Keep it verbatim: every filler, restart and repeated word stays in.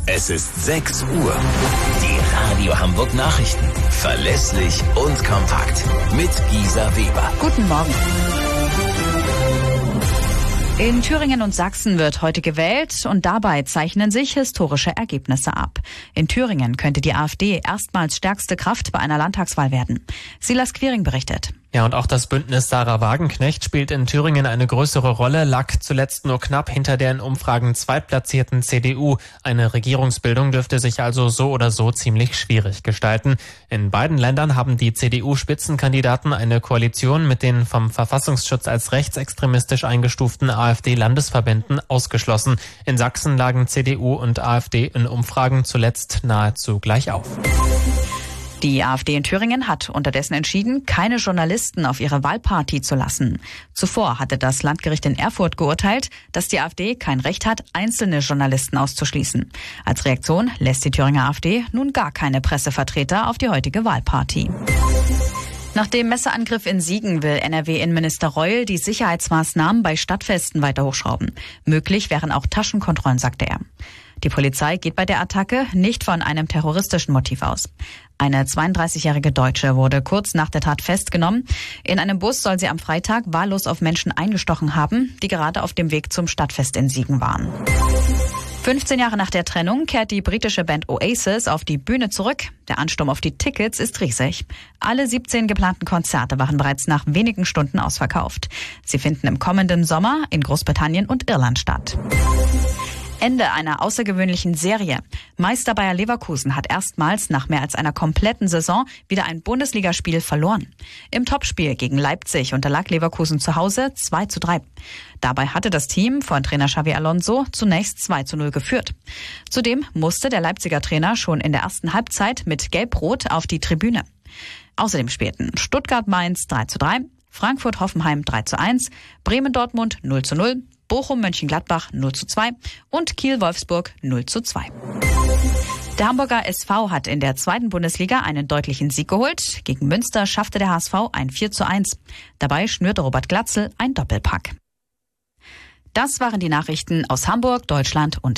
Es ist sechs Uhr. Die Radio Hamburg Nachrichten. Verlässlich und kompakt. Mit Gisa Weber. Guten Morgen. In Thüringen und Sachsen wird heute gewählt und dabei zeichnen sich historische Ergebnisse ab. In Thüringen könnte die AfD erstmals stärkste Kraft bei einer Landtagswahl werden. Silas Quiring berichtet. Ja, und auch das Bündnis Sarah Wagenknecht spielt in Thüringen eine größere Rolle, lag zuletzt nur knapp hinter der in Umfragen zweitplatzierten C D U. Eine Regierungsbildung dürfte sich also so oder so ziemlich schwierig gestalten. In beiden Ländern haben die C D U-Spitzenkandidaten eine Koalition mit den vom Verfassungsschutz als rechtsextremistisch eingestuften AfD-Landesverbänden ausgeschlossen. In Sachsen lagen C D U und AfD in Umfragen zuletzt nahezu gleich auf. Die AfD in Thüringen hat unterdessen entschieden, keine Journalisten auf ihre Wahlparty zu lassen. Zuvor hatte das Landgericht in Erfurt geurteilt, dass die AfD kein Recht hat, einzelne Journalisten auszuschließen. Als Reaktion lässt die Thüringer AfD nun gar keine Pressevertreter auf die heutige Wahlparty. Nach dem Messerangriff in Siegen will N R W-Innenminister Reul die Sicherheitsmaßnahmen bei Stadtfesten weiter hochschrauben. Möglich wären auch Taschenkontrollen, sagte er. Die Polizei geht bei der Attacke nicht von einem terroristischen Motiv aus. Eine zweiunddreißigjährige Deutsche wurde kurz nach der Tat festgenommen. In einem Bus soll sie am Freitag wahllos auf Menschen eingestochen haben, die gerade auf dem Weg zum Stadtfest in Siegen waren. fünfzehn Jahre nach der Trennung kehrt die britische Band Oasis auf die Bühne zurück. Der Ansturm auf die Tickets ist riesig. Alle siebzehn geplanten Konzerte waren bereits nach wenigen Stunden ausverkauft. Sie finden im kommenden Sommer in Großbritannien und Irland statt. Ende einer außergewöhnlichen Serie. Meister Bayer Leverkusen hat erstmals nach mehr als einer kompletten Saison wieder ein Bundesligaspiel verloren. Im Topspiel gegen Leipzig unterlag Leverkusen zu Hause zwei zu drei. Dabei hatte das Team von Trainer Xabi Alonso zunächst zwei zu null geführt. Zudem musste der Leipziger Trainer schon in der ersten Halbzeit mit Gelb-Rot auf die Tribüne. Außerdem spielten Stuttgart-Mainz drei zu drei, Frankfurt-Hoffenheim drei zu eins, Bremen-Dortmund null zu null, Bochum-Mönchengladbach null zu zwei und Kiel-Wolfsburg null zu zwei. Der Hamburger S V hat in der zweiten Bundesliga einen deutlichen Sieg geholt. Gegen Münster schaffte der H S V ein vier zu eins. Dabei schnürte Robert Glatzel ein Doppelpack. Das waren die Nachrichten aus Hamburg, Deutschland und